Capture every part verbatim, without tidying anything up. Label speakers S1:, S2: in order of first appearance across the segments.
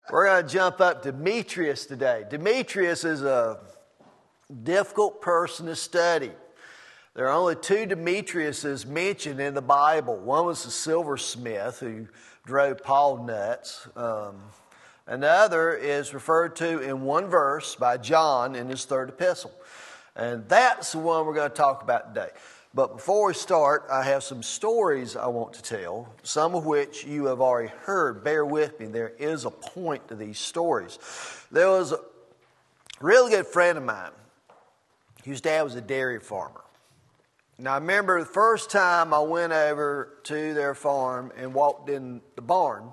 S1: We're going to jump up to Demetrius today. Demetrius is a difficult person to study. There are only two Demetriuses mentioned in the Bible. One was the silversmith who drove Paul nuts. Um, and the other is referred to in one verse by John in his third epistle. And that's the one we're going to talk about today. But before we start, I have some stories I want to tell, some of which you have already heard. Bear with me. There is a point to these stories. There was a really good friend of mine whose dad was a dairy farmer. Now, I remember the first time I went over to their farm and walked in the barn.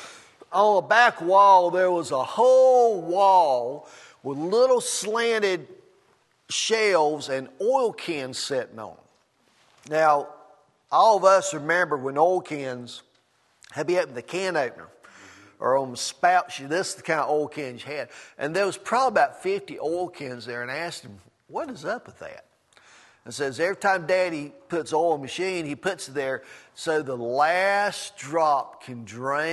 S1: On the back wall, there was a whole wall with little slanted shelves and oil cans sitting on them. Now, all of us remember when oil cans had to be up in the can opener or on the spout. This is the kind of oil cans you had. And there was probably about fifty oil cans there, and I asked him, what is up with that? And says every time Daddy puts oil in the machine, he puts it there so the last drop can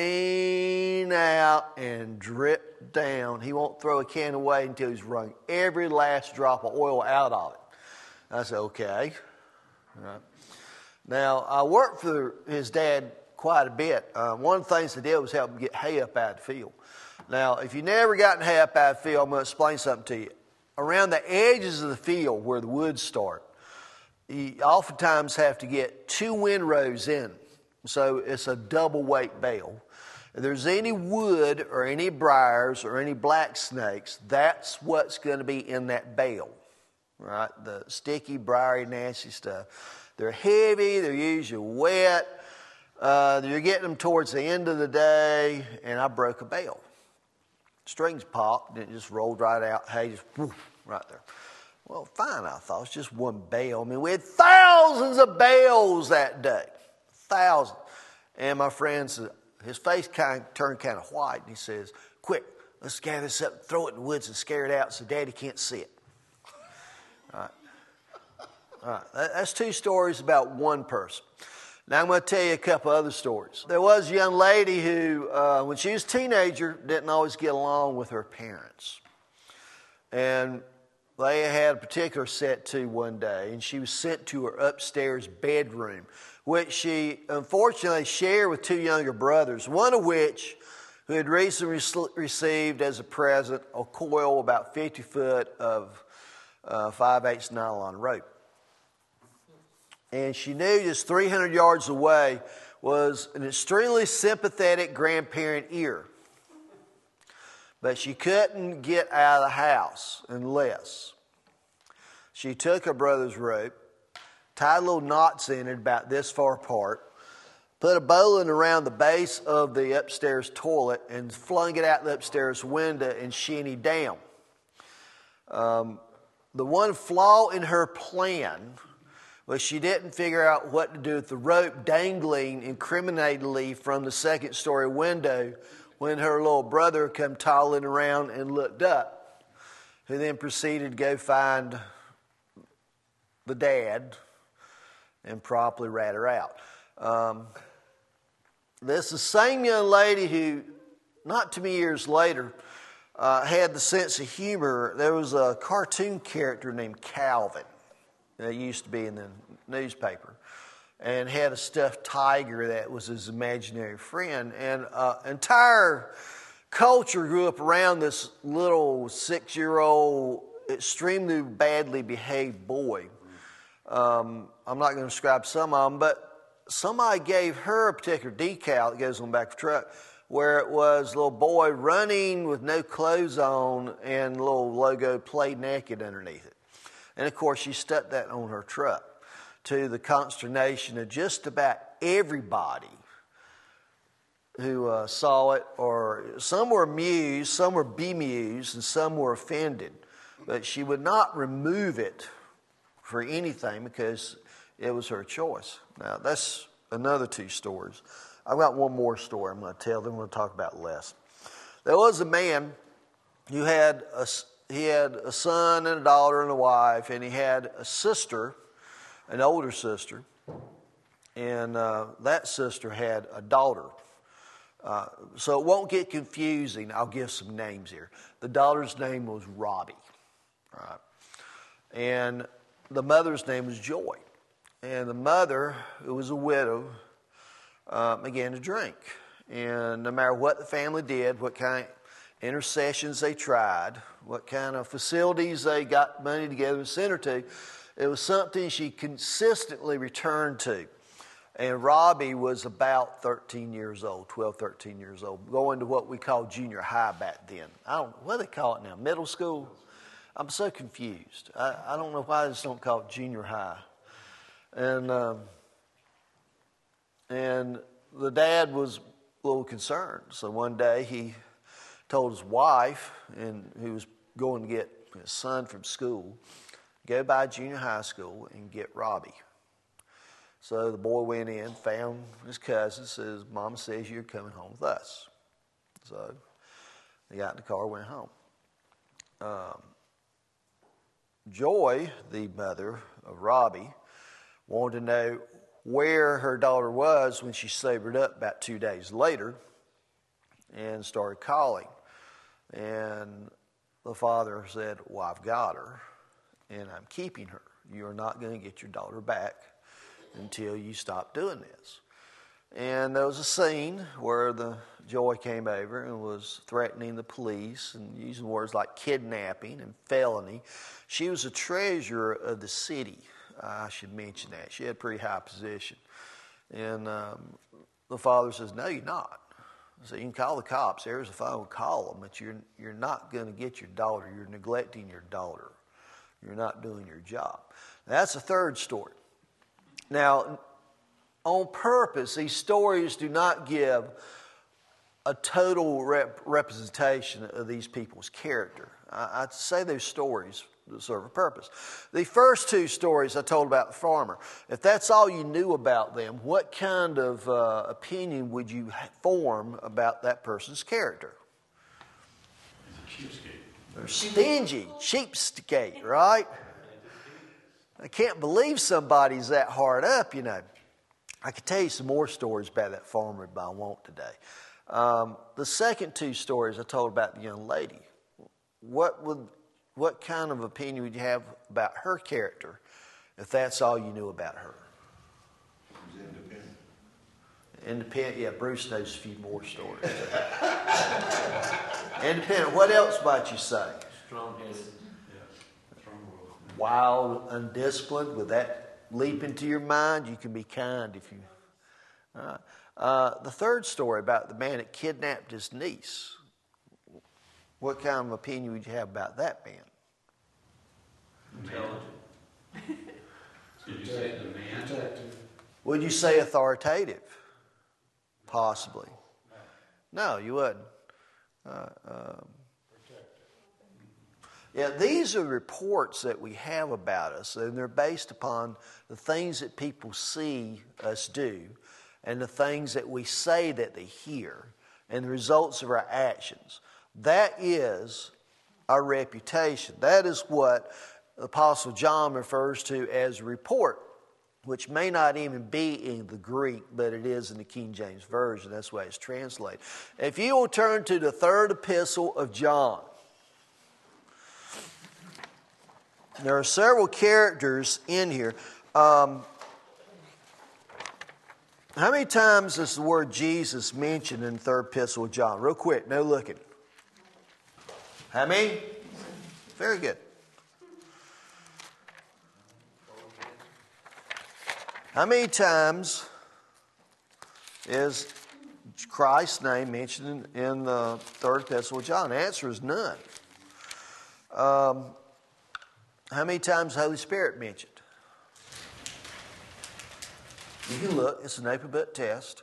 S1: drain out and drip down. He won't throw a can away until he's wrung every last drop of oil out of it. I said, okay. All right. Now, I worked for his dad quite a bit. Uh, one of the things I did was help him get hay up out of the field. Now, if you never gotten hay up out of the field, I'm going to explain something to you. Around the edges of the field where the woods start, you oftentimes have to get two windrows in. So it's a double weight bale. If there's any wood or any briars or any black snakes, that's what's going to be in that bale. Right? The sticky, briary, nasty stuff. They're heavy, they're usually wet. Uh, you're getting them towards the end of the day, and I broke a bale. Strings popped, and it just rolled right out. Hey, just woof, right there. Well, fine, I thought. It's just one bale. I mean, we had thousands of bales that day. Thousands. And my friend said, his face kind of turned kind of white, and he says, quick, let's gather this up and throw it in the woods and scare it out so Daddy can't see it. All right. All right. That's two stories about one person. Now I'm going to tell you a couple other stories. There was a young lady who, uh, when she was a teenager, didn't always get along with her parents. And they had a particular set to one day, and she was sent to her upstairs bedroom, which she unfortunately shared with two younger brothers, one of which who had recently received as a present a coil about fifty foot of uh, five eighths nylon rope. And she knew just three hundred yards away was an extremely sympathetic grandparent ear. But she couldn't get out of the house unless she took her brother's rope, tied little knots in it about this far apart, put a bowline around the base of the upstairs toilet, and flung it out the upstairs window and shinnied down. Um, the one flaw in her plan was she didn't figure out what to do with the rope dangling incriminatingly from the second story window when her little brother come toddling around and looked up, who then proceeded to go find the dad and promptly rat her out. Um, this is the same young lady who, not too many years later, uh, had the sense of humor. There was a cartoon character named Calvin that used to be in the newspaper, and had a stuffed tiger that was his imaginary friend. And uh, entire culture grew up around this little six-year-old, extremely badly behaved boy. Um, I'm not going to describe some of them, but somebody gave her a particular decal that goes on the back of the truck, where it was a little boy running with no clothes on and a little logo "Play Naked" underneath it. And of course, she stuck that on her truck, to the consternation of just about everybody who uh, saw it. Or some were amused, some were bemused, and some were offended. But she would not remove it for anything because it was her choice. Now, that's another two stories. I've got one more story I'm going to tell, then we're going to talk about less. There was a man who had a, he had a son and a daughter and a wife, and he had a sister, an older sister, and uh, that sister had a daughter. Uh, so it won't get confusing. I'll give some names here. The daughter's name was Robbie. Right. And the mother's name was Joy. And the mother, who was a widow, uh, began to drink. And no matter what the family did, what kind of intercessions they tried, what kind of facilities they got money together and sent her to, it was something she consistently returned to. And Robbie was about thirteen years old, twelve, thirteen years old, going to what we call junior high back then. I don't what do they call it now, middle school? I'm so confused. I, I don't know why they just don't call it junior high. And um, and the dad was a little concerned. So one day he told his wife, and who was going to get his son from school, go by junior high school and get Robbie. So the boy went in, found his cousin, says, Mama says you're coming home with us. So they got in the car, went home. Um, Joy, the mother of Robbie, wanted to know where her daughter was when she sobered up about two days later and started calling. And the father said, well, I've got her, and I'm keeping her. You're not going to get your daughter back until you stop doing this. And there was a scene where the Joy came over and was threatening the police and using words like kidnapping and felony. She was a treasurer of the city. I should mention that. She had a pretty high position. And um, the father says, no, you're not. So you can call the cops. There's a phone, call them, but you're, you're not going to get your daughter. You're neglecting your daughter. You're not doing your job. That's the third story. Now, on purpose, these stories do not give a total rep- representation of these people's character. I, I'd say those stories serve a purpose. The first two stories I told about the farmer, if that's all you knew about them, what kind of uh, opinion would you form about that person's character? They're stingy, cheapskate, right? I can't believe somebody's that hard up, you know. I could tell you some more stories about that farmer, but I won't today. Um, the second two stories I told about the young lady. What would, what kind of opinion would you have about her character if that's all you knew about her?
S2: She's independent.
S1: Independent, yeah, Bruce knows a few more stories. Independent, what else might you say?
S3: Strong-headed.
S1: Wild, undisciplined. Would that leap into your mind? You can be kind if you... All right. Uh, the third story about the man that kidnapped his niece. What kind of opinion would you have about that man?
S3: Intelligent. Did you say the man?
S2: Protective.
S1: Would you say authoritative? Possibly. No, you wouldn't. Uh, um, Yeah, these are reports that we have about us, and they're based upon the things that people see us do and the things that we say that they hear and the results of our actions. That is our reputation. That is what the Apostle John refers to as a report, which may not even be in the Greek, but it is in the King James Version. That's why it's translated. If you will turn to the third epistle of John, there are several characters in here. Um, how many times is the word Jesus mentioned in the third epistle of John? Real quick, no looking. How many? Very good. How many times is Christ's name mentioned in, in the third epistle of John? The answer is none. Um, how many times the Holy Spirit mentioned? You can look. It's an open book test.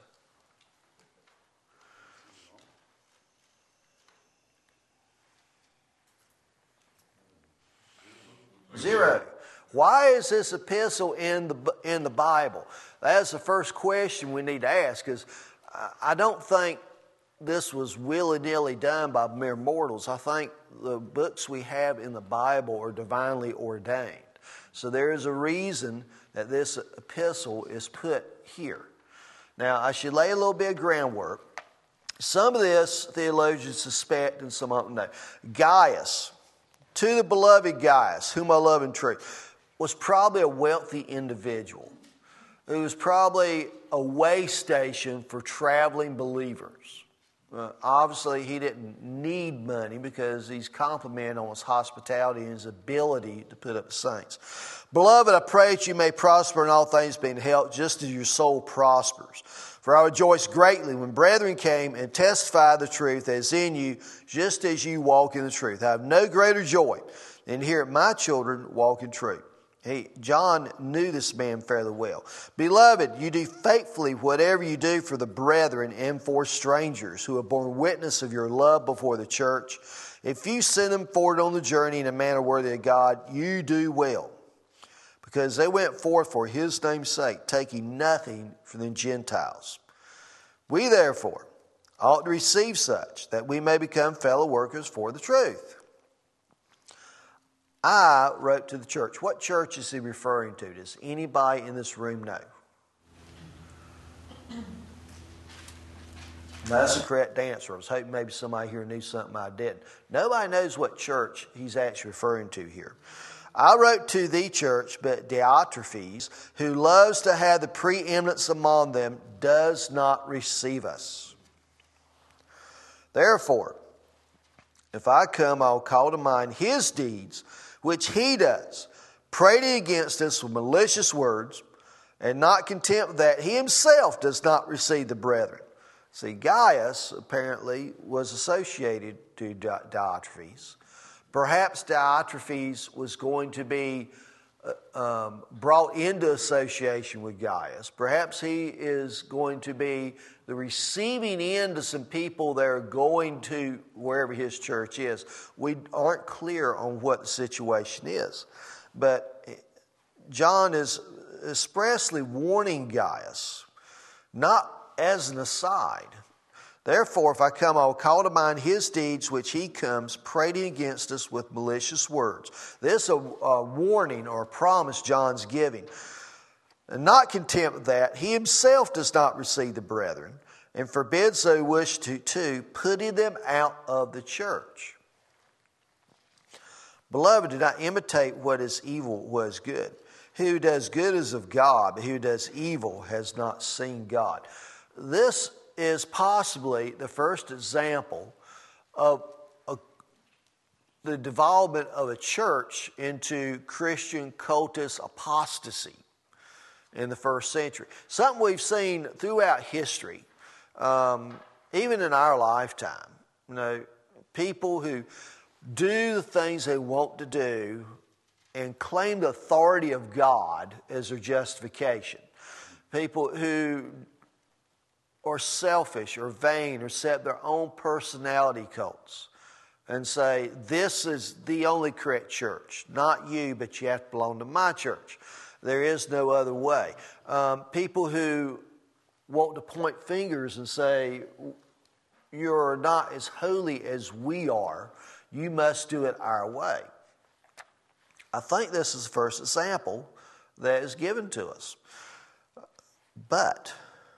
S1: Zero. Why is this epistle in the in the Bible? That's the first question we need to ask, because I don't think this was willy-nilly done by mere mortals. I think the books we have in the Bible are divinely ordained. So there is a reason that this epistle is put here. Now, I should lay a little bit of groundwork. Some of this theologians suspect and some of them know. Gaius, to the beloved Gaius, whom I love in truth, was probably a wealthy individual. It was probably a way station for traveling believers. Uh, obviously, he didn't need money because he's complimented on his hospitality and his ability to put up saints. Beloved, I pray that you may prosper in all things, being health, just as your soul prospers. For I rejoice greatly when brethren came and testified the truth as in you, just as you walk in the truth. I have no greater joy than to hear my children walk in truth. He, John knew this man fairly well. Beloved, you do faithfully whatever you do for the brethren and for strangers who have borne witness of your love before the church. If you send them forward on the journey in a manner worthy of God, you do well. Because they went forth for his name's sake, taking nothing from the Gentiles. We therefore ought to receive such, that we may become fellow workers for the truth. I wrote to the church. What church is he referring to? Does anybody in this room know? That's the correct answer. I was hoping maybe somebody here knew something I didn't. Nobody knows what church he's actually referring to here. I wrote to the church, but Diotrephes, who loves to have the preeminence among them, does not receive us. Therefore, if I come, I will call to mind his deeds, which he does, prating against us with malicious words, and not content with that, he himself does not receive the brethren. See, Gaius apparently was associated to Diotrephes. Perhaps Diotrephes was going to be uh, um, brought into association with Gaius. Perhaps he is going to be the receiving end to some people that are going to wherever his church is. We aren't clear on what the situation is. But John is expressly warning Gaius, not as an aside. Therefore, if I come, I will call to mind his deeds, which he comes prating against us with malicious words. This is a, a warning or a promise John's giving. And not content with that, he himself does not receive the brethren, and forbids those who wish to, to, putting them out of the church. Beloved, do not imitate what is evil, what is good. Who does good is of God, but who does evil has not seen God. This is possibly the first example of a, the development of a church into Christian cultist apostasy in the first century. Something we've seen throughout history, um, even in our lifetime. You know, people who do the things they want to do and claim the authority of God as their justification. People who or selfish or vain or set their own personality cults and say, this is the only correct church. Not you, but you have to belong to my church. There is no other way. Um, people who want to point fingers and say, you're not as holy as we are. You must do it our way. I think this is the first example that is given to us. But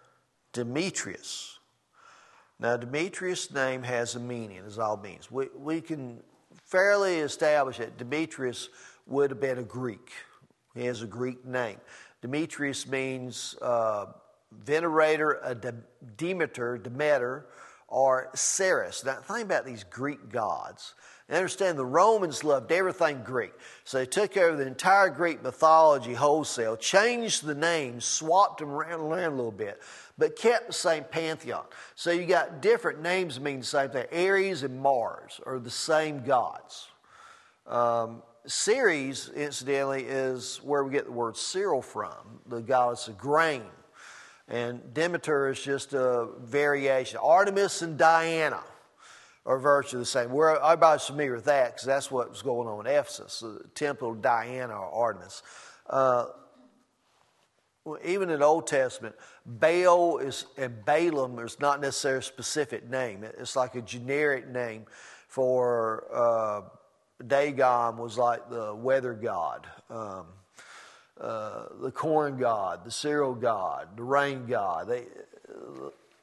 S1: Demetrius. Now, Demetrius' name has a meaning, as all means. We, we can fairly establish that Demetrius would have been a Greek. He has a Greek name. Demetrius means uh, venerator, a De- Demeter, Demeter, or Ceres. Now, think about these Greek gods. And understand the Romans loved everything Greek. So they took over the entire Greek mythology wholesale, changed the names, swapped them around, around a little bit, but kept the same pantheon. So you got different names that mean the same thing. Ares and Mars are the same gods. Um, Ceres, incidentally, is where we get the word cereal from, the goddess of grain. And Demeter is just a variation. Artemis and Diana are virtually the same. We're, everybody's familiar with that because that's what was going on in Ephesus, the temple of Diana or Artemis. Uh, even in the Old Testament, Baal is, and Balaam is not necessarily a specific name. It's like a generic name for uh, Dagon was like the weather god, um, uh, the corn god, the cereal god, the rain god. They,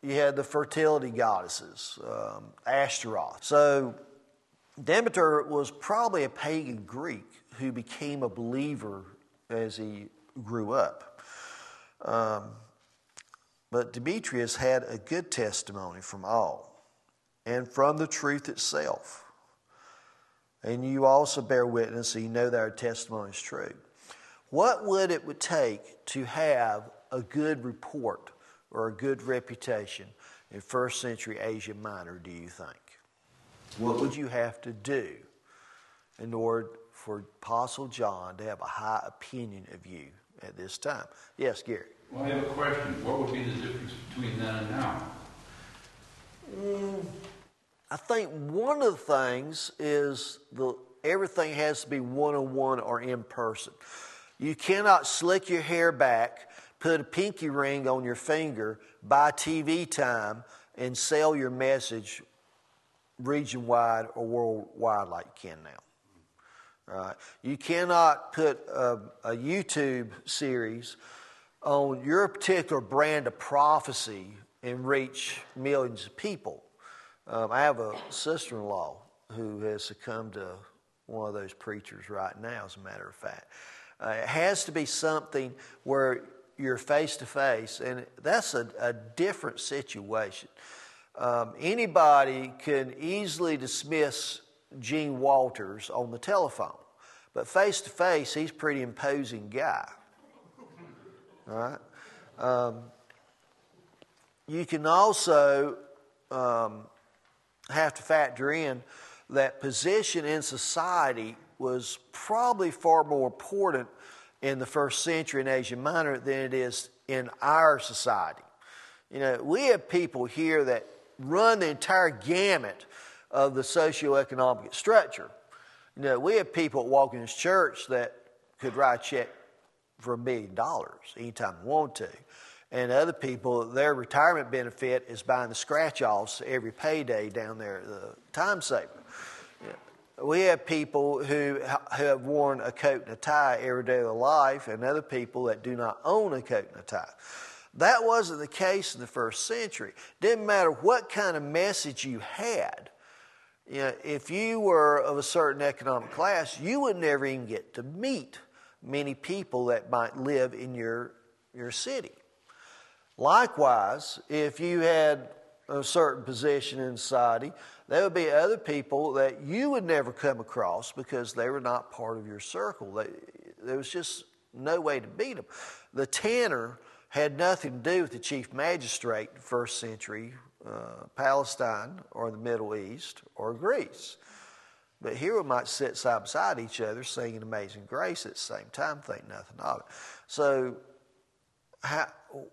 S1: you had the fertility goddesses, um, Ashtaroth. So Demeter was probably a pagan Greek who became a believer as he grew up. Um, but Demetrius had a good testimony from all and from the truth itself. And you also bear witness, so you know that our testimony is true. What would it would take to have a good report or a good reputation in first century Asia Minor, do you think? What would you have to do in order for Apostle John to have a high opinion of you at this time? Yes, Gary.
S3: Well, I have a question. What would be the difference between then and now?
S1: Mm, I think one of the things is the everything has to be one-on-one or in person. You cannot slick your hair back, put a pinky ring on your finger, buy T V time, and sell your message region-wide or worldwide like you can now. Uh, you cannot put a, a YouTube series on your particular brand of prophecy and reach millions of people. Um, I have a sister-in-law who has succumbed to one of those preachers right now, as a matter of fact. Uh, it has to be something where you're face-to-face, and that's a, a different situation. Um, anybody can easily dismiss Gene Walters on the telephone, but face-to-face, he's a pretty imposing guy. All right? Um, you can also um, have to factor in that position in society was probably far more important in the first century in Asia Minor than it is in our society. You know, we have people here that run the entire gamut of the socioeconomic structure. You know, we have people that walk in this church that could write a check for a million dollars anytime they want to. And other people, their retirement benefit is buying the scratch-offs every payday down there at the Time Saver. We have people who have worn a coat and a tie every day of their life, and other people that do not own a coat and a tie. That wasn't the case in the first century. Didn't matter what kind of message you had. You know, if you were of a certain economic class, you would never even get to meet many people that might live in your, your city. Likewise, if you had a certain position in society, there would be other people that you would never come across because they were not part of your circle. They, there was just no way to beat them. The tanner had nothing to do with the chief magistrate in first century uh, Palestine or the Middle East or Greece. But here we might sit side by side each other singing Amazing Grace at the same time, think nothing of it. So how,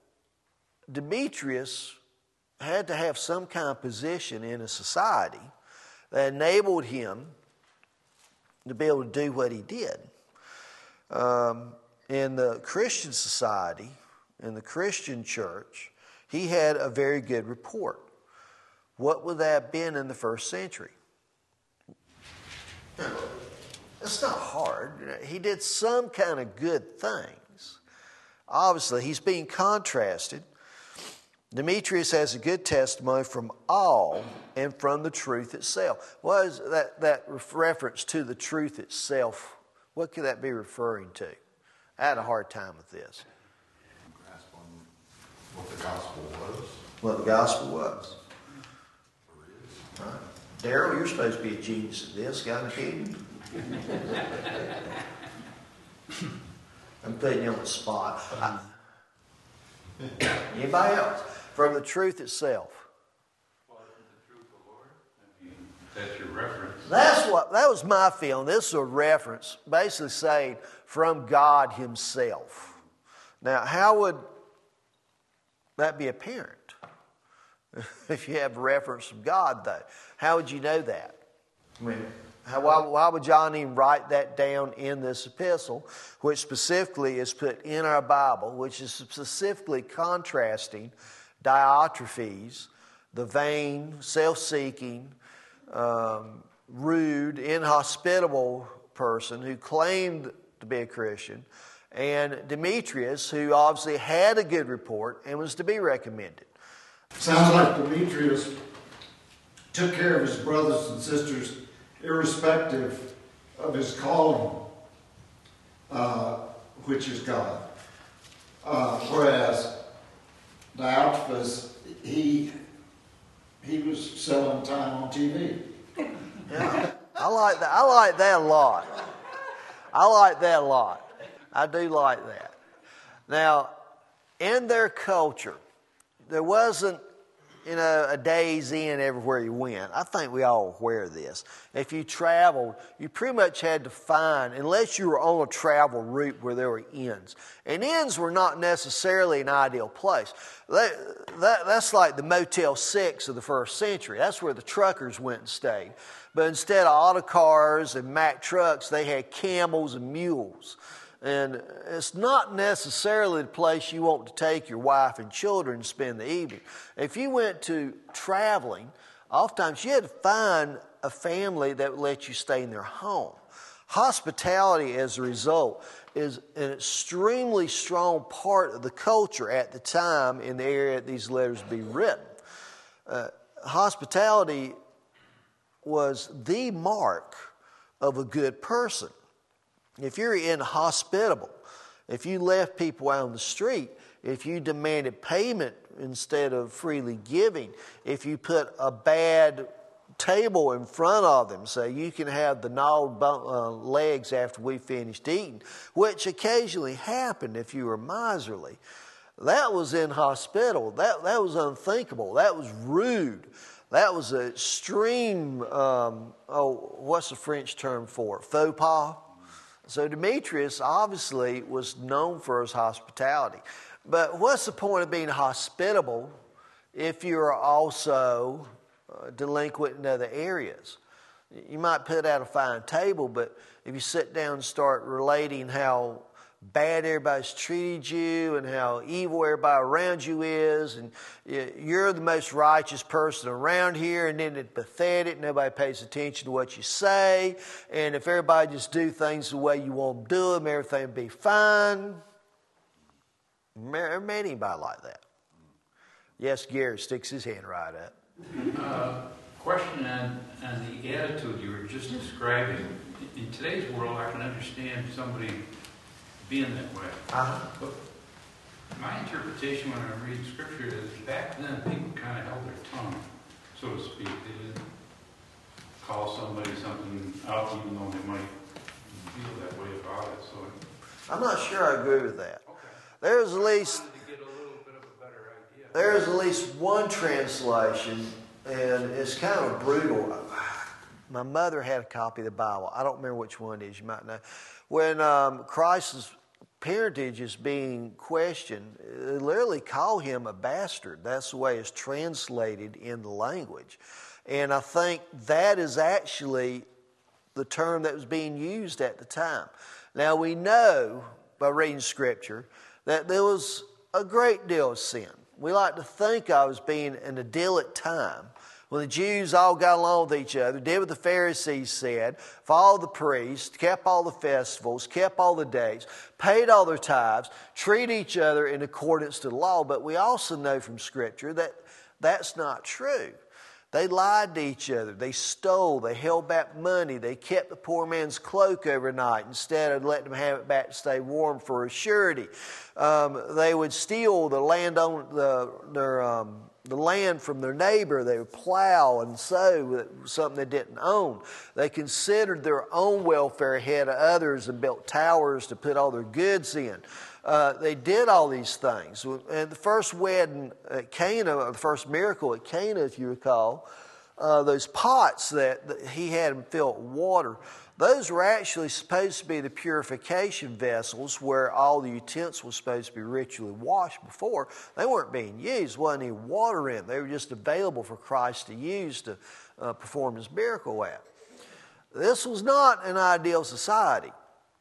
S1: Demetrius had to have some kind of position in a society that enabled him to be able to do what he did. Um, in the Christian society, in the Christian church, he had a very good report. What would that have been in the first century? It's not hard. He did some kind of good things. Obviously, he's being contrasted. Demetrius has a good testimony from all and from the truth itself. What is that, that reference to the truth itself? What could that be referring to? I had a hard time with this.
S2: Grasp on what the gospel was.
S1: What the gospel was. Right. Daryl, you're supposed to be a genius at this. Got an opinion? I'm putting you on the spot. I, anybody else? From the truth itself.
S3: Well, isn't the truth the Lord? I mean, that's your reference.
S1: That's what, that was my feeling. This is a reference, basically saying from God himself. Now, how would that be apparent? If you have a reference from God, though, how would you know that? I mean, how, why, why would John even write that down in this epistle, which specifically is put in our Bible, which is specifically contrasting Diotrephes, the vain, self-seeking, um, rude, inhospitable person who claimed to be a Christian, and Demetrius, who obviously had a good report and was to be recommended.
S4: Sounds like Demetrius took care of his brothers and sisters irrespective of his calling, uh, which is God. Uh, whereas Diotrephes, he he was selling time on T V.
S1: Yeah, I like that. I like that a lot. I like that a lot. I do like that. Now, in their culture, there wasn't, you know, a day's inn everywhere you went. I think we all aware of this. If you traveled, you pretty much had to find, unless you were on a travel route where there were inns. And inns were not necessarily an ideal place. That, that, that's like the Motel six of the first century. That's where the truckers went and stayed. But instead of auto cars and Mack trucks, they had camels and mules. And it's not necessarily the place you want to take your wife and children and spend the evening. If you went to traveling, oftentimes you had to find a family that would let you stay in their home. Hospitality, as a result, is an extremely strong part of the culture at the time in the area that these letters be written. Uh, hospitality was the mark of a good person. If you're inhospitable, if you left people out on the street, if you demanded payment instead of freely giving, if you put a bad table in front of them, so you can have the gnawed bone, uh, legs after we finished eating, which occasionally happened if you were miserly, that was inhospitable. That, that was unthinkable. That was rude. That was an extreme, um, oh, what's the French term for it? Faux pas? So Demetrius obviously was known for his hospitality. But what's the point of being hospitable if you're also uh, delinquent in other areas? You might put out a fine table, but if you sit down and start relating how bad everybody's treated you and how evil everybody around you is, and you're the most righteous person around here, and then it's pathetic, nobody pays attention to what you say, and if everybody just do things the way you want them to do them, everything will be fine. Never met anybody like that. Yes, Gary sticks his hand right up.
S3: Uh, question on, on the attitude you were just describing. In today's world, I can understand somebody being that way.
S1: Uh-huh.
S3: But my interpretation when I read Scripture is back then people kind of held their tongue, so to speak. They didn't call somebody something out even though they might feel that way about it. So
S1: I'm not sure I agree with that.
S3: okay.
S1: There's at least
S3: I wanted to get a little bit of a better idea.
S1: there's at least one translation, and it's kind of brutal. My mother had a copy of the Bible. I don't remember which one it is. You might know. When um, Christ's parentage is being questioned, they literally call him a bastard. That's the way it's translated in the language. And I think that is actually the term that was being used at the time. Now we know by reading Scripture that there was a great deal of sin. We like to think of it as being an idyllic time when the Jews all got along with each other, did what the Pharisees said, followed the priests, kept all the festivals, kept all the days, paid all their tithes, treated each other in accordance to the law. But we also know from Scripture that that's not true. They lied to each other. They stole. They held back money. They kept the poor man's cloak overnight instead of letting him have it back to stay warm for a surety. Um, they would steal the land on the their um, the land from their neighbor. They would plow and sow something they didn't own. They considered their own welfare ahead of others and built towers to put all their goods in. Uh, they did all these things. And the first wedding at Cana, or the first miracle at Cana, if you recall, uh, those pots that, that he had them fill with water, those were actually supposed to be the purification vessels where all the utensils were supposed to be ritually washed before. They weren't being used. There wasn't any water in them. They were just available for Christ to use to uh, perform his miracle at. This was not an ideal society.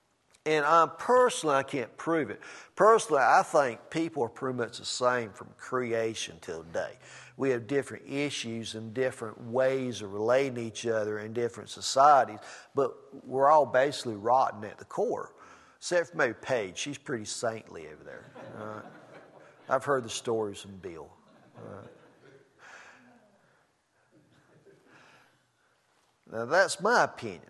S1: And I personally, I can't prove it. Personally, I think people are pretty much the same from creation till today. We have different issues and different ways of relating to each other in different societies, but we're all basically rotten at the core. Except for maybe Paige. She's pretty saintly over there. Uh, I've heard the stories from Bill. Uh, Now, that's my opinion.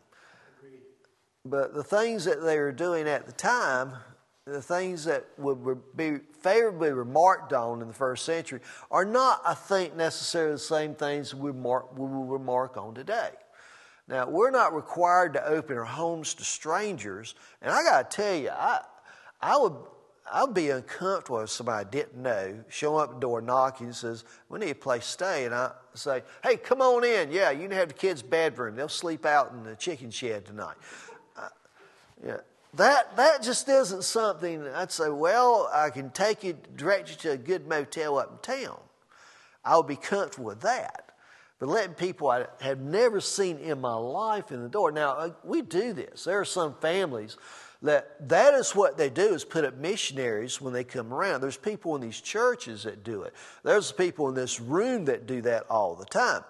S1: But the things that they were doing at the time, the things that would be favorably remarked on in the first century, are not, I think, necessarily the same things we, mark, we will remark on today. Now, we're not required to open our homes to strangers, and I got to tell you, I, I would, I would be uncomfortable if somebody I didn't know showing up at the door, knocking, and says, "We need a place to stay," and I say, "Hey, come on in. Yeah, you can have the kids' bedroom. They'll sleep out in the chicken shed tonight." Uh, yeah. That that just isn't something I'd say, well, I can take you, direct you to a good motel up in town. I would be comfortable with that. But letting people I have never seen in my life in the door. Now, we do this. There are some families that that is what they do, is put up missionaries when they come around. There's people in these churches that do it. There's people in this room that do that all the time.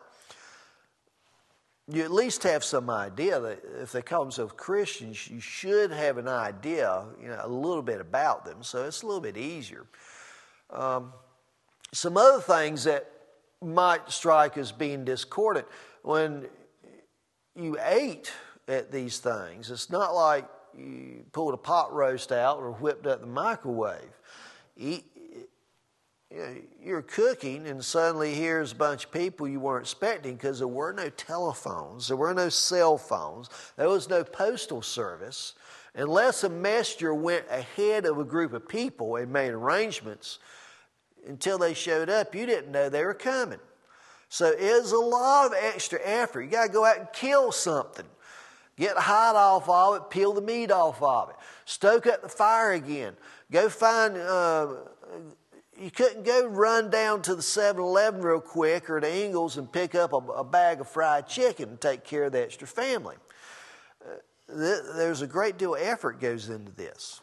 S1: You at least have some idea that if they call themselves Christians, you should have an idea, you know, a little bit about them. So it's a little bit easier. Um, some other things that might strike as being discordant. When you ate at these things, it's not like you pulled a pot roast out or whipped up the microwave. Eat, You're cooking, and suddenly here's a bunch of people you weren't expecting, because there were no telephones, there were no cell phones, there was no postal service. Unless a messenger went ahead of a group of people and made arrangements, until they showed up, you didn't know they were coming. So it was a lot of extra effort. You got to go out and kill something. Get the hide off of it, peel the meat off of it, stoke up the fire again, go find... Uh, You couldn't go run down to the seven eleven real quick or to Ingles and pick up a, a bag of fried chicken and take care of the extra family. Uh, th- there's a great deal of effort goes into this.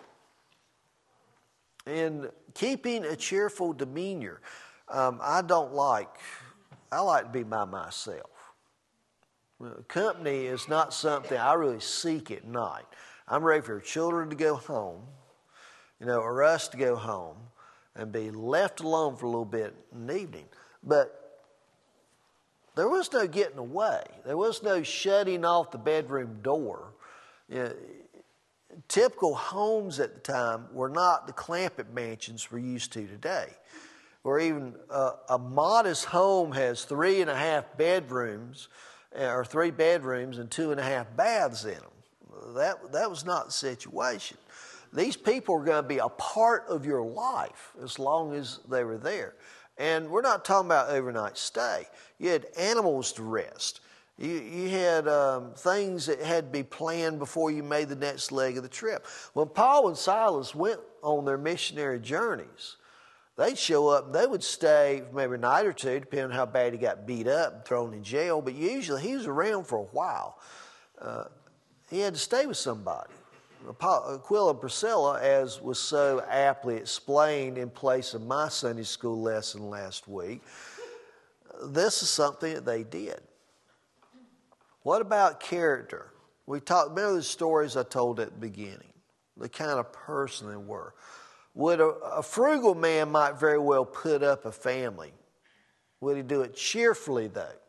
S1: And keeping a cheerful demeanor, um, I don't like, I like to be by myself. Company is not something I really seek at night. I'm ready for children to go home, you know, or us to go home, and be left alone for a little bit in the evening. But there was no getting away. There was no shutting off the bedroom door. You know, typical homes at the time were not the Clampett mansions we're used to today, where even a, a modest home has three and a half bedrooms, or three bedrooms and two and a half baths in them. That, that was not the situation. These people are going to be a part of your life as long as they were there. And we're not talking about overnight stay. You had animals to rest. You, you had um, things that had to be planned before you made the next leg of the trip. When Paul and Silas went on their missionary journeys, they'd show up and they would stay maybe a night or two, depending on how bad he got beat up and thrown in jail. But usually he was around for a while. Uh, he had to stay with somebody. Aquila and Priscilla, as was so aptly explained in place of my Sunday school lesson last week, this is something that they did. What about character? We talked, remember the stories I told at the beginning, the kind of person they were. Would a, a frugal man might very well put up a family. Would he do it cheerfully, though?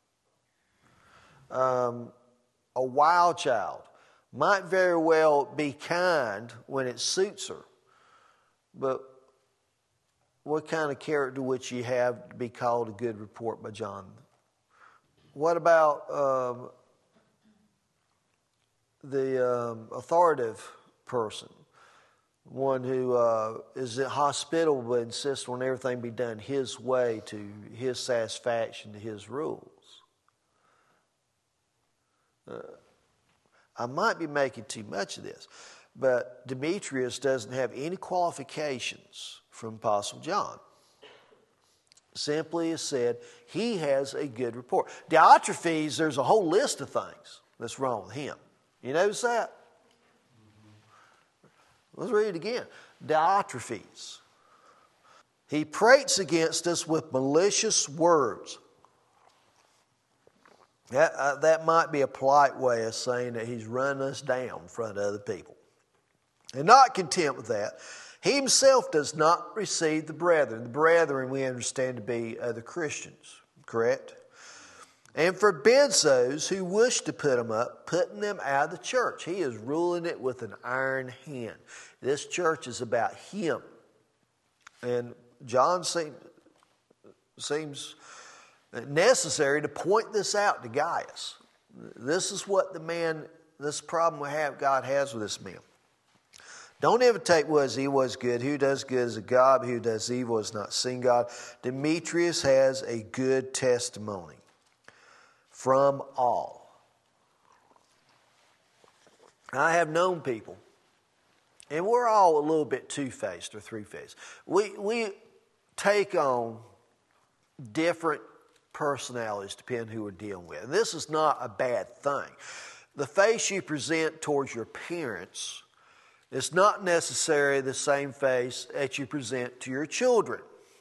S1: Um, a wild child might very well be kind when it suits her. But what kind of character would she have to be called a good report by John? What about um, the um, authoritative person? One who uh, is hospitable but insists on everything be done his way, to his satisfaction, to his rules. Uh, I might be making too much of this, but Demetrius doesn't have any qualifications from Apostle John. Simply as said, he has a good report. Diotrephes, there's a whole list of things that's wrong with him. You notice that? Let's read it again. Diotrephes. He prates against us with malicious words. That, uh, that might be a polite way of saying that he's run us down in front of other people. And not content with that, he himself does not receive the brethren. The brethren we understand to be other Christians, correct? and forbids those who wish to put them up, putting them out of the church. He is ruling it with an iron hand. This church is about him. And John seems, seems necessary to point this out to Gaius. This is what the man, this problem we have, God has with this man. Don't imitate what is evil as good. Who does good is a God, but who does evil has not seen God. Demetrius has a good testimony from all. I have known people, and we're all a little bit two-faced or three-faced. We, we take on different personalities depending who we're dealing with. And this is not a bad thing. The face you present towards your parents is not necessarily the same face that you present to your children.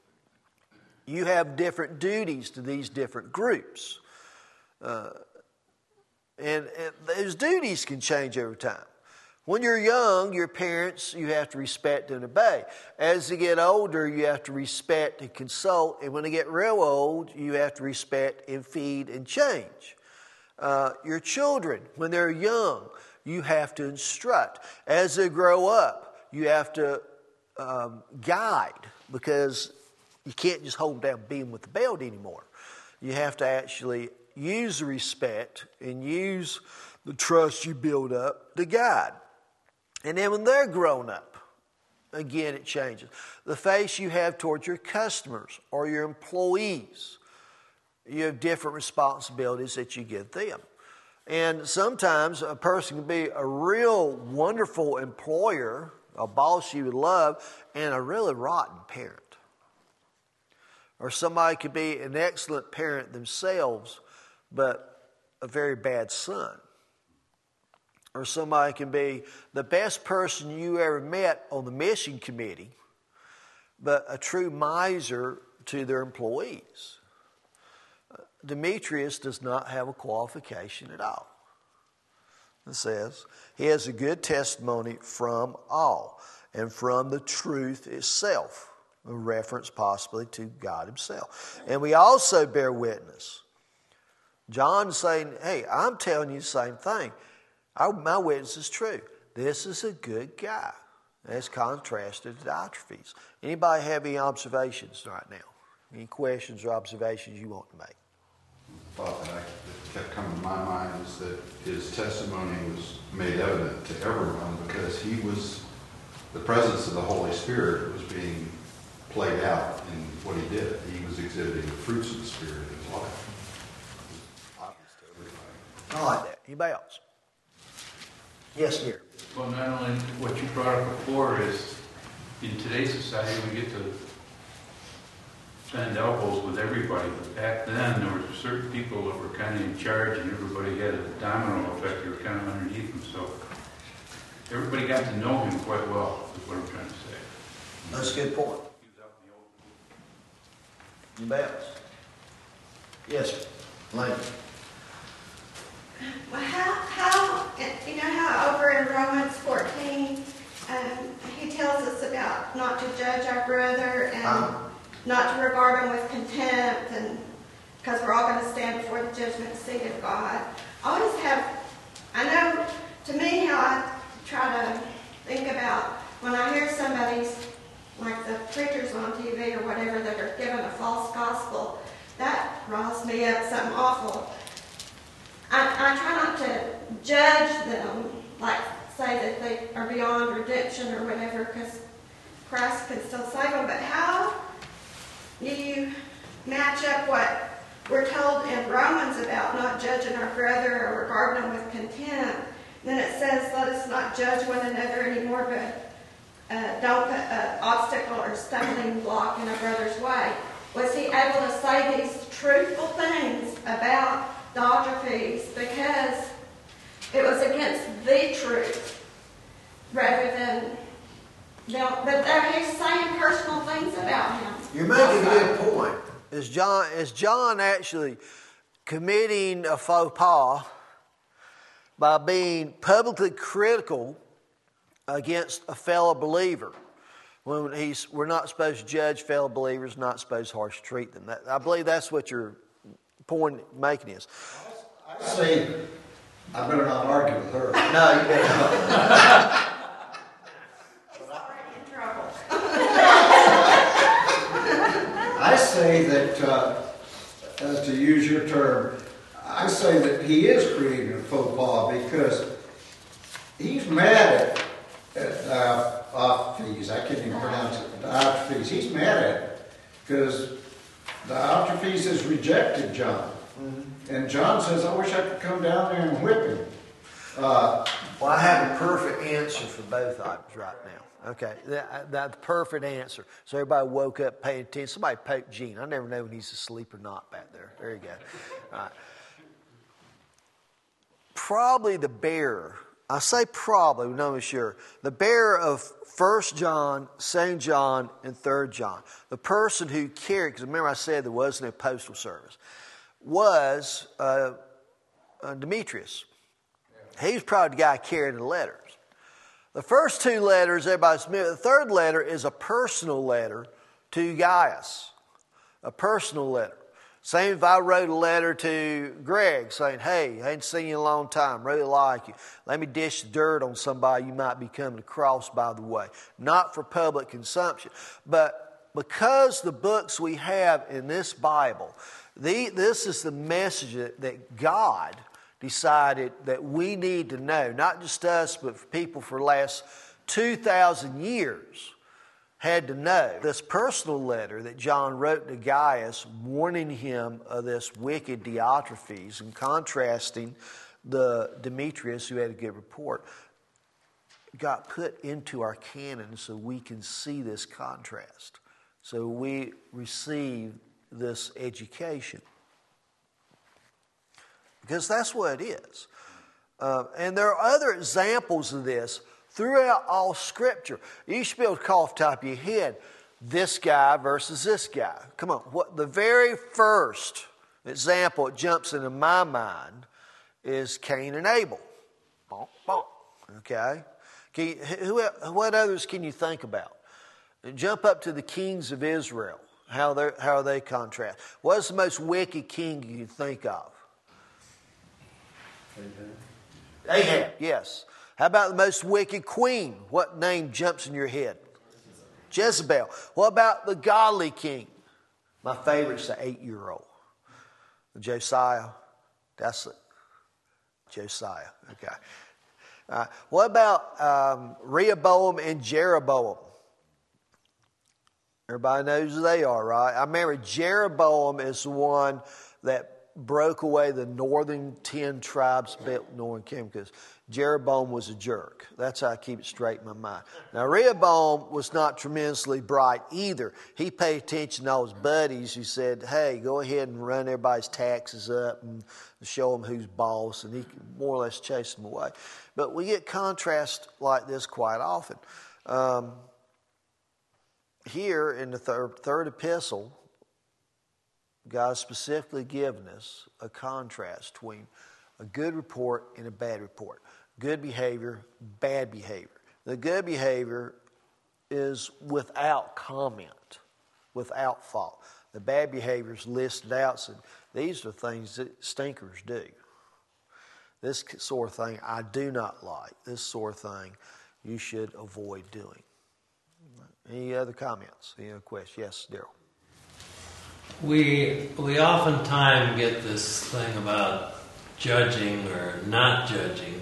S1: You have different duties to these different groups. Uh, and, and those duties can change over time. When you're young, your parents, you have to respect and obey. As you get older, you have to respect and consult. And when they get real old, you have to respect and feed and change. Uh, your children, when they're young, you have to instruct. As they grow up, you have to um, guide, because you can't just hold them down, beat them with the belt anymore. You have to actually use the respect and use the trust you build up to guide. And then when they're grown up, again, it changes. The face you have towards your customers or your employees, you have different responsibilities that you give them. And sometimes a person can be a real wonderful employer, a boss you would love, and a really rotten parent. Or somebody could be an excellent parent themselves, but a very bad son. Or somebody can be the best person you ever met on the mission committee, but a true miser to their employees. Demetrius does not have a qualification at all. It says, he has a good testimony from all, and from the truth itself, a reference possibly to God himself. And we also bear witness. John's saying, hey, I'm telling you the same thing. I, my witness is true. This is a good guy, as contrasted to Diotrephes. Anybody have any observations right now? Any questions or observations you want to make?
S2: Thought that, I, that kept coming to my mind is that his testimony was made evident to everyone because he was, the presence of the Holy Spirit was being played out in what he did. He was exhibiting the fruits of the Spirit in his life. It was obvious to everybody.
S1: I like that. Anybody else? Yes, dear.
S3: Well, not only what you brought up before is, in today's society, we get to bend elbows with everybody. But back then, there were certain people that were kind of in charge, and everybody had a domino effect. You were kind of underneath them. So everybody got to know him quite well, is what I'm trying to say.
S1: That's a good point.
S3: He was out in the open.
S1: Anybody else? Yes, sir. Lane.
S5: Well, how, how, you know how over in Romans fourteen, um, he tells us about not to judge our brother and um. not to regard him with contempt, and because we're all going to stand before the judgment seat of God. I always have, I know, to me, how I try to think about when I hear somebody's, like the preachers on T V or whatever, that are given a false gospel, that riles me up something awful. I, I try not to judge them, like say that they are beyond redemption or whatever, because Christ can still save them. But how do you match up what we're told in Romans about not judging our brother or regarding him with contempt? Then it says, let us not judge one another anymore, but uh, don't put an obstacle or stumbling block in a brother's way. Was he able to say these truthful things about Diotrephes because it was against the truth rather than, but he's saying personal things about him.
S1: You're making a good point. Is John, is John actually committing a faux pas by being publicly critical against a fellow believer? When he's, we're not supposed to judge fellow believers, not supposed to harshly treat them. That, I believe that's what you're point making is.
S4: I say, I better not argue with her.
S1: No, you better not.
S5: He's already in trouble.
S4: I say that, uh, uh, to use your term, I say that he is creating a faux pas because he's mad at, at uh, Diotrephes. I can't even pronounce it. Diotrephes. He's mad at it because Diotrephes has rejected John. Mm-hmm. And John says, I wish I could come down there and whip him. Uh,
S1: Well, I have a perfect answer for both items right now. Okay, that, that's the perfect answer. So everybody woke up paying attention. Somebody poked Gene. I never know when he's asleep or not back there. There you go. All right. Probably the bearer. I say probably, no I'm sure. The bearer of First John, Second John, and Third John. The person who carried, because remember I said there wasn't a postal service, was uh, uh, Demetrius. He was probably the guy carrying the letters. The first two letters, everybody's familiar. The third letter is a personal letter to Gaius. A personal letter. Same if I wrote a letter to Greg saying, hey, I ain't seen you in a long time, really like you. Let me dish the dirt on somebody you might be coming across by the way. Not for public consumption. But because the books we have in this Bible, the, this is the message that, that God decided that we need to know, not just us, but for people for the last two thousand years had to know. This personal letter that John wrote to Gaius warning him of this wicked Diotrephes and contrasting the Demetrius who had a good report got put into our canon so we can see this contrast. So we receive this education. Because that's what it is. Uh, and there are other examples of this throughout all Scripture. You should be able to call off the top of your head this guy versus this guy. Come on. What the very first example that jumps into my mind is Cain and Abel. Bonk, bonk. Okay? Can you, who, what others can you think about? Jump up to the kings of Israel. How they how they contrast. What's the most wicked king you can think of? Ahab. Ahab, yes. How about the most wicked queen? What name jumps in your head? Jezebel. What about the godly king? My favorite's the eight-year-old. Josiah. That's it. Josiah. Okay. Uh, what about um, Rehoboam and Jeroboam? Everybody knows who they are, right? I remember Jeroboam is the one that broke away the northern ten tribes built northern kingdom because Jeroboam was a jerk. That's how I keep it straight in my mind. Now, Rehoboam was not tremendously bright either. He paid attention to all his buddies who said, hey, go ahead and run everybody's taxes up and show them who's boss, and he more or less chased them away. But we get contrast like this quite often. Um, here in the third, third epistle, God has specifically given us a contrast between a good report and a bad report. Good behavior, bad behavior. The good behavior is without comment, without fault. The bad behavior is listed out. So these are things that stinkers do. This sort of thing I do not like. This sort of thing you should avoid doing. Any other comments? Any other questions? Yes, Daryl.
S6: We we oftentimes get this thing about judging or not judging,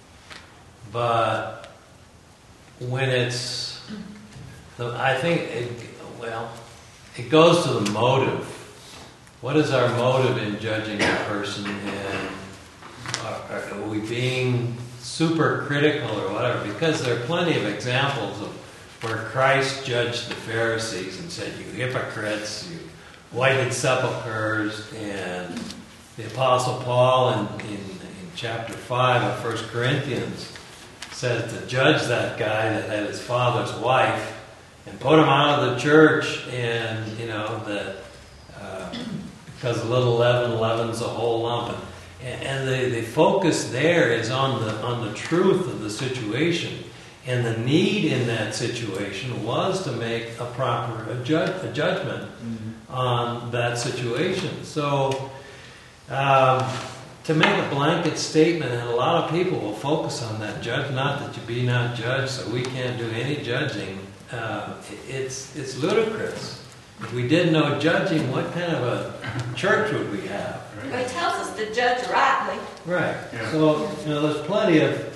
S6: but when it's, I think, it, well, it goes to the motive. What is our motive in judging a person, and are, are we being super critical or whatever? Because there are plenty of examples of where Christ judged the Pharisees and said, you hypocrites, you whited sepulchres, and the Apostle Paul in, in, in chapter five of First Corinthians says to judge that guy that had his father's wife and put him out of the church, and, you know, that uh, because a little leaven leavens a whole lump. And, and the, the focus there is on the on the truth of the situation. And the need in that situation was to make a proper a, judge, a judgment mm-hmm. on that situation. So Um, to make a blanket statement, and a lot of people will focus on that, judge not that you be not judged, so we can't do any judging. Uh, it's it's ludicrous. If we did no judging, what kind of a church would we have?
S5: But it tells us to judge rightly.
S6: Right.
S3: Yeah.
S6: So, you know, there's plenty of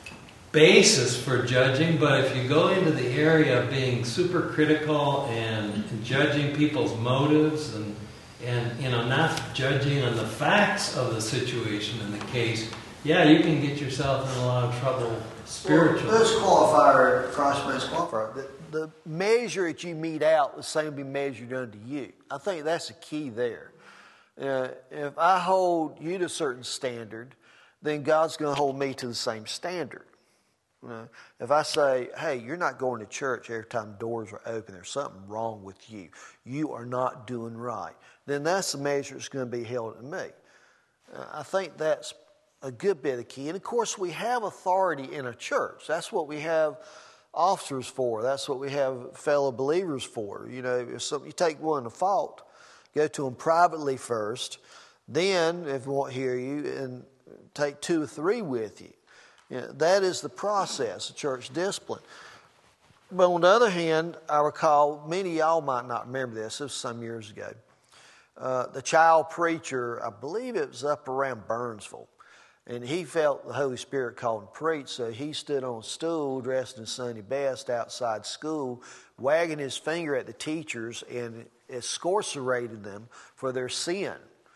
S6: basis for judging, but if you go into the area of being super critical and judging people's motives and, and you know, not judging on the facts of the situation in the case, yeah, you can get yourself in a lot of trouble spiritually.
S1: Well, this qualifier, cross-based qualifier, the, the measure that you mete out, the same be measured unto you. I think that's the key there. Uh, if I hold you to a certain standard, then God's going to hold me to the same standard. You know, if I say, hey, you're not going to church every time doors are open, there's something wrong with you, you are not doing right, then that's the measure that's going to be held to me. Uh, I think that's a good bit of key. And of course, we have authority in a church. That's what we have officers for. That's what we have fellow believers for. You know, if some, you take one to fault, go to them privately first, then, if they won't hear you, and take two or three with you. You know, that is the process of church discipline. But on the other hand, I recall, many of y'all might not remember this, this was some years ago. Uh, the child preacher, I believe it was up around Burnsville, and he felt the Holy Spirit called him to preach, so he stood on a stool dressed in Sunday best outside school, wagging his finger at the teachers and excoriated them for their sin.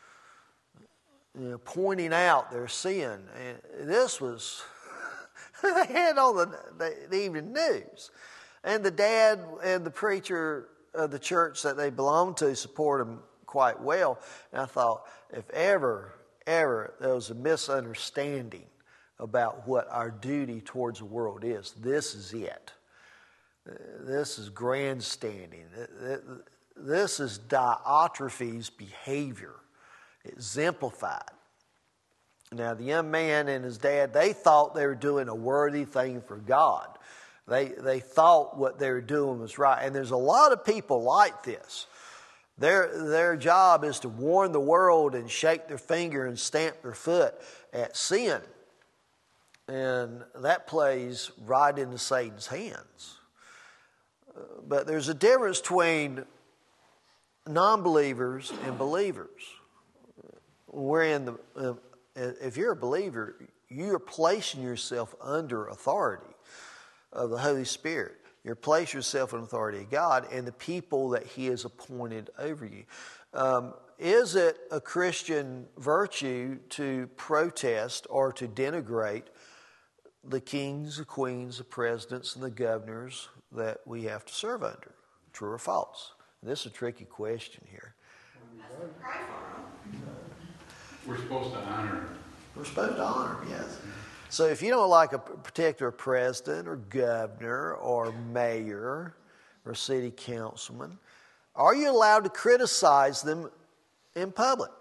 S1: You know, pointing out their sin. And this was, they had on the, the, the evening news. And the dad and the preacher of the church that they belonged to support him quite well. And I thought, if ever, ever there was a misunderstanding about what our duty towards the world is, this is it. This is grandstanding. This is Diotrephes' behavior, exemplified. Now, the young man and his dad, they thought they were doing a worthy thing for God. They, they thought what they were doing was right. And there's a lot of people like this. Their, their job is to warn the world and shake their finger and stamp their foot at sin. And that plays right into Satan's hands. But there's a difference between non-believers and believers. We're in the, uh, if you're a believer, you're placing yourself under authority of the Holy Spirit. You're placing yourself in authority of God and the people that He has appointed over you. Um, is it a Christian virtue to protest or to denigrate the kings, the queens, the presidents, and the governors that we have to serve under? True or false? This is a tricky question here.
S3: We're supposed to honor them.
S1: We're supposed to honor them, yes. So if you don't like a particular president or governor or mayor or city councilman, are you allowed to criticize them in public?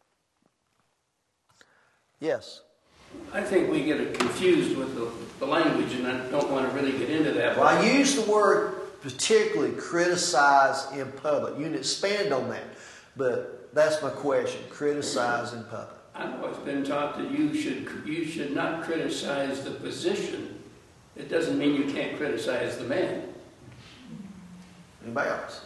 S1: Yes.
S7: I think we get it confused with the, the language, and I don't want to really get into that.
S1: Well, I use the word particularly criticize in public. You can expand on that, but that's my question, criticize in public.
S7: I've always been taught that you should you should not criticize the position. It doesn't mean you can't criticize the man.
S1: Anybody else?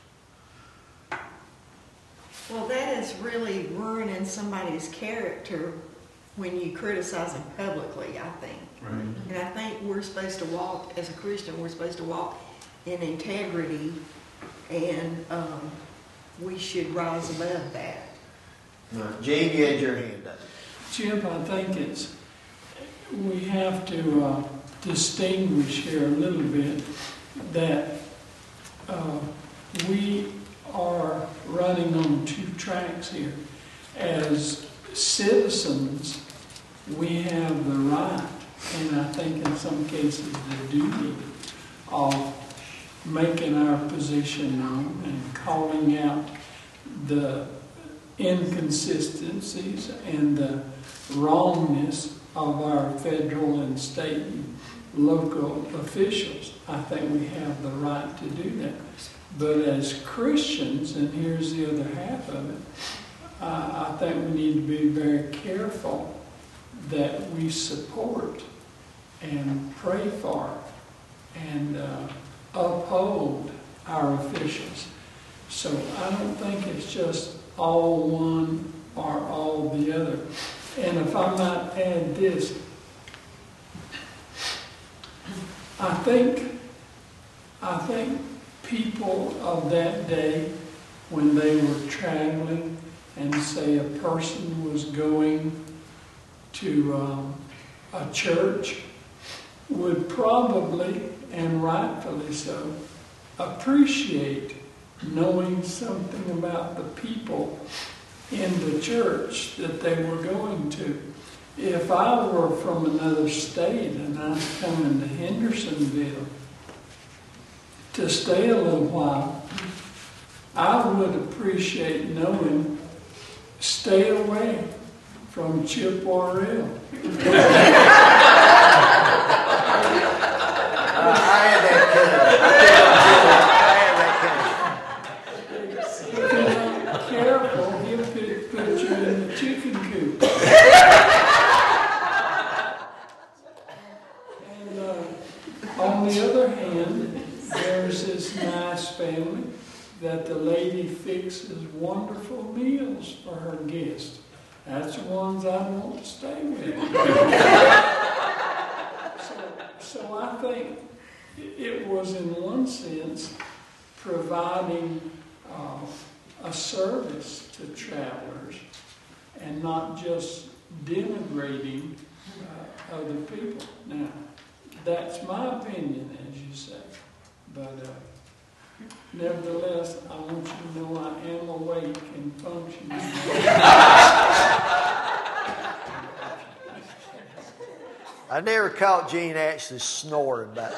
S8: Well, that is really ruining somebody's character when you criticize them publicly, I think.
S3: Right.
S8: And I think we're supposed to walk, as a Christian, we're supposed to walk in integrity, and um, we should rise above that.
S1: Right. Gene, you had your hand up.
S9: Chip, I think it's, we have to uh, distinguish here a little bit that uh, we are running on two tracks here. As citizens, we have the right, and I think in some cases the duty, of making our position known and calling out the inconsistencies and the wrongness of our federal and state and local officials. I think we have the right to do that. But as Christians, and here's the other half of it, I, I think we need to be very careful that we support and pray for and uh, uphold our officials. So I don't think it's just all one or all the other. And if I might add this, I think, I think people of that day, when they were traveling and say a person was going to um, a church, would probably, and rightfully so, appreciate knowing something about the people in the church that they were going to. If I were from another state and I was coming to Hendersonville to stay a little while, I would appreciate knowing, stay away from Chippewa.
S1: Uh, I had that coming. I had that coming.
S9: If you're not careful, he'll put, put you in the chicken coop. And uh, on the other hand, there's this nice family that the lady fixes wonderful meals for her guests. That's the ones I want to stay with. so, so I think it was, in one sense, providing uh, a service to travelers and not just denigrating uh, other people. Now, that's my opinion, as you say. But uh, nevertheless, I want you to know I am awake and functioning.
S1: I never caught Gene actually snoring back.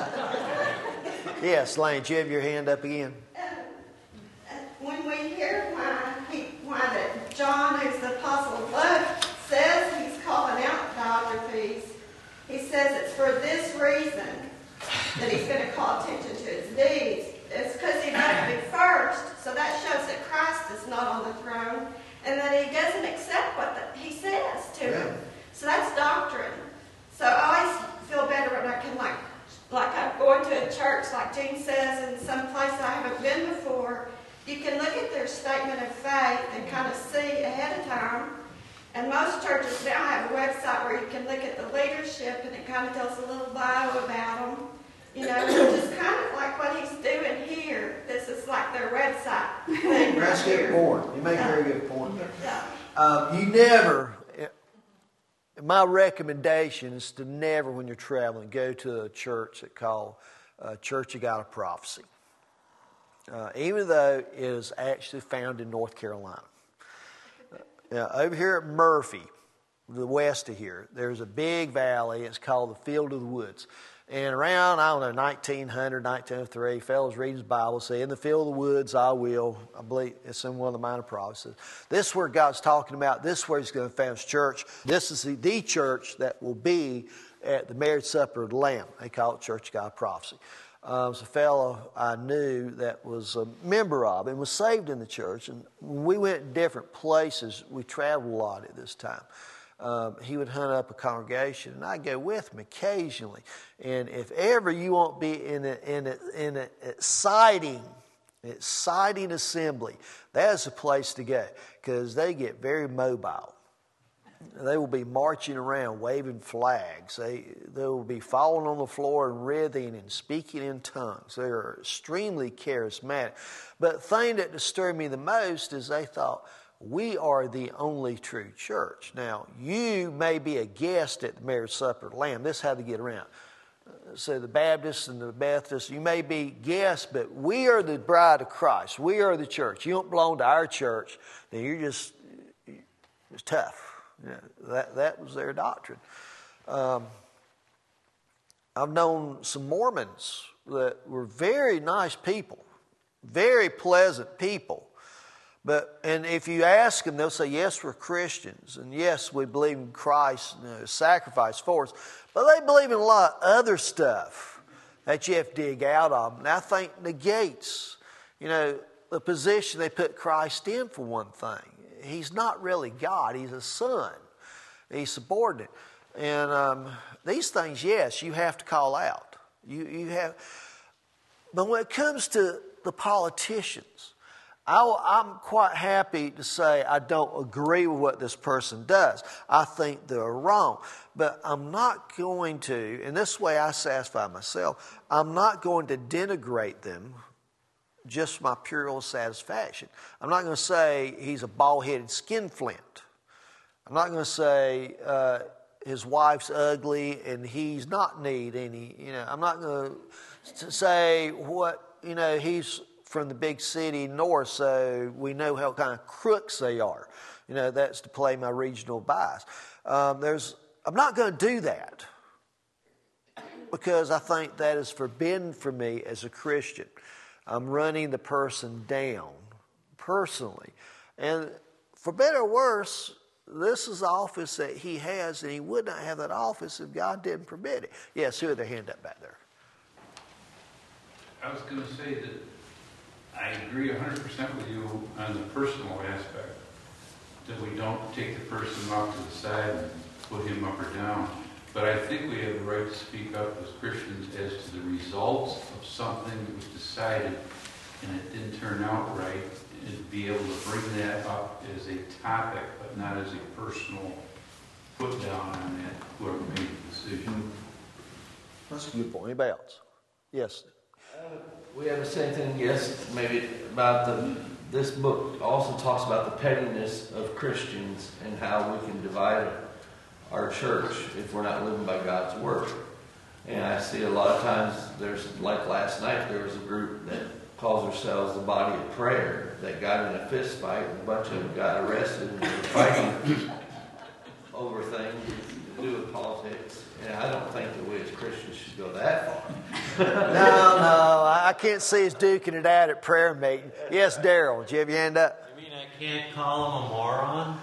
S1: Yes, Lane, do you have your hand up again?
S5: Uh, uh, when we hear why, he, why that John, who's the apostle of love, says he's calling out Diotrephes, he says it's for this reason that he's going to call attention to his deeds. It's because he must be first, so that shows that Christ is not on the throne, and that he doesn't accept what the, he says to him. So that's doctrine. So I always feel better when I can, like, like I'm going to a church, like Gene says, in some place I haven't been before. You can look at their statement of faith and kind of see ahead of time. And most churches now have a website where you can look at the leadership and it kind of tells a little bio about them. You know, which is kind of like what he's doing here. This is like their website thing.
S1: That's a good point. You make a very good point.
S5: Yeah.
S1: Um, you never, my recommendation is to never, when you're traveling, go to a church that called uh, Church of God of Prophecy. Uh, even though it is actually found in North Carolina. Uh, over here at Murphy, the west of here, there's a big valley. It's called the Field of the Woods. And around, I don't know, nineteen hundred, nineteen oh three, fellows reading his Bible, say, in the field of the woods I will. I believe it's in one of the minor prophets. This is where God's talking about. This is where he's going to found his church. This is the, the church that will be at the marriage supper of the Lamb. They call it Church of God of Prophecy. Uh, it was a fellow I knew that was a member of and was saved in the church. And when we went to different places, we traveled a lot at this time. Um, he would hunt up a congregation, and I'd go with him occasionally. And if ever you want to be in an in a, in a exciting, exciting assembly, that's a place to go because they get very mobile. They will be marching around, waving flags. They, they will be falling on the floor and writhing and speaking in tongues. They are extremely charismatic. But the thing that disturbed me the most is they thought, we are the only true church. Now, you may be a guest at the marriage supper of the Lamb. This is how to get around. So the Baptists and the Methodists, you may be guests, but we are the bride of Christ. We are the church. You don't belong to our church, then you're just it's tough. You know, that, that was their doctrine. Um, I've known some Mormons that were very nice people, very pleasant people. But and if you ask them, they'll say, yes, we're Christians. And yes, we believe in Christ and you know, sacrifice for us. But they believe in a lot of other stuff that you have to dig out of. And I think negates, you know, the position they put Christ in for one thing. he's not really God. He's a son. He's subordinate. And um, these things, yes, you have to call out. You, you have, but when it comes to the politicians, I, I'm quite happy to say I don't agree with what this person does. I think they're wrong. But I'm not going to, and this way I satisfy myself, I'm not going to denigrate them just for my pure satisfaction. I'm not going to say he's a bald-headed skinflint. I'm not going to say uh, his wife's ugly and he's not need any, you know, I'm not going to say what, you know, he's from the big city north, so we know how kind of crooks they are. You know, that's to play my regional bias. Um, there's, I'm not going to do that because I think that is forbidden for me as a Christian. I'm running the person down personally. And for better or worse, this is the office that he has, and he would not have that office if God didn't permit it. Yes, who had their hand up back there?
S3: I was going to say that I agree one hundred percent with you on the personal aspect, that we don't take the person off to the side and put him up or down. But I think we have the right to speak up as Christians as to the results of something that was decided and it didn't turn out right, and be able to bring that up as a topic, but not as a personal put down on that, whoever made the decision.
S1: That's a good point. Anybody else? Yes.
S10: Uh, we have the same thing, yes, maybe about the, this book also talks about the pettiness of Christians and how we can divide our church if we're not living by God's word. And I see a lot of times, there's, like last night, there was a group that calls themselves the Body of Prayer that got in a fist fight, and a bunch of them got arrested and were fighting over things to do with politics. And I don't think that we as Christians should go that far.
S1: no, no, I can't see us duking it out at prayer meeting. Yes, Daryl, did you have your hand up?
S6: You mean I can't call him a moron?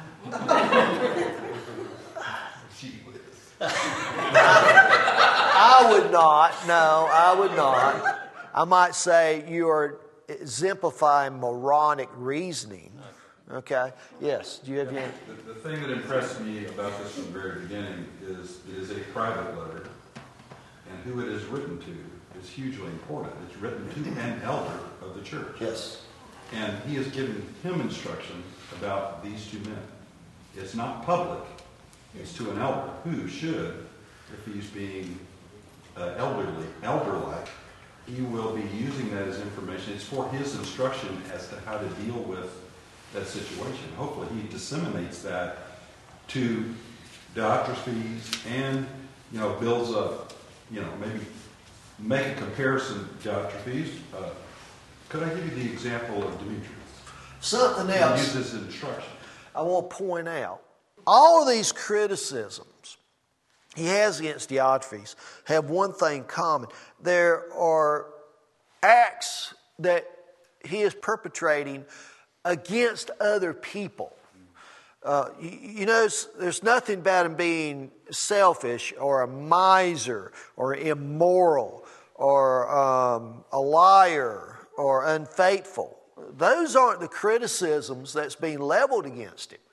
S1: I would not. No, I would not. I might say you are exemplifying moronic reasoning. Okay. Yes. Do you have your?
S2: The, the thing that impressed me about this from the very beginning is it is a private letter, and who it is written to is hugely important. It's written to an elder of the church.
S1: Yes.
S2: And he is giving him instruction about these two men. It's not public. It's to an elder who should, if he's being uh, elderly, elder-like, he will be using that as information. It's for his instruction as to how to deal with that situation. Hopefully he disseminates that to Diotrephes and, you know, builds up, you know, maybe make a comparison to Diotrephes. Uh, could I give you the example of Demetrius?
S1: Something else.
S2: Use this as instruction.
S1: I want to point out, all of these criticisms he has against Diotrephes have one thing common. There are acts that he is perpetrating against other people. Uh, you, you know, there's nothing about him being selfish or a miser or immoral or um, a liar or unfaithful. Those aren't the criticisms that's being leveled against him.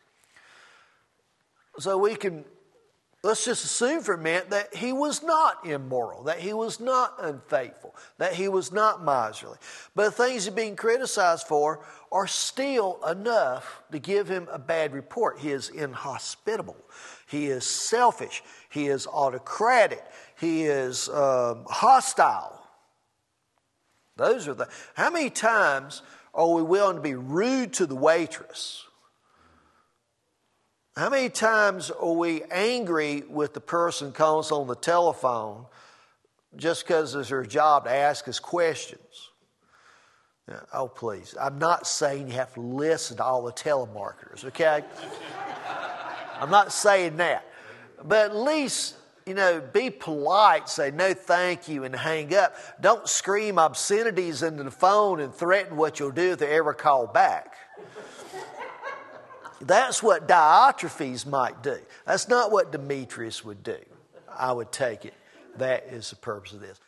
S1: So we can, let's just assume for a minute that he was not immoral, that he was not unfaithful, that he was not miserly. But the things he's being criticized for are still enough to give him a bad report. He is inhospitable. He is selfish. He is autocratic. He is um, hostile. Those are the, how many times are we willing to be rude to the waitress? How many times are we angry with the person calling us on the telephone just because it's their job to ask us questions? Now, oh, please. I'm not saying you have to listen to all the telemarketers, okay? I'm not saying that. But at least, you know, be polite, say no thank you, and hang up. Don't scream obscenities into the phone and threaten what you'll do if they ever call back. That's what Diotrephes might do. That's not what Demetrius would do. I would take it. That is the purpose of this.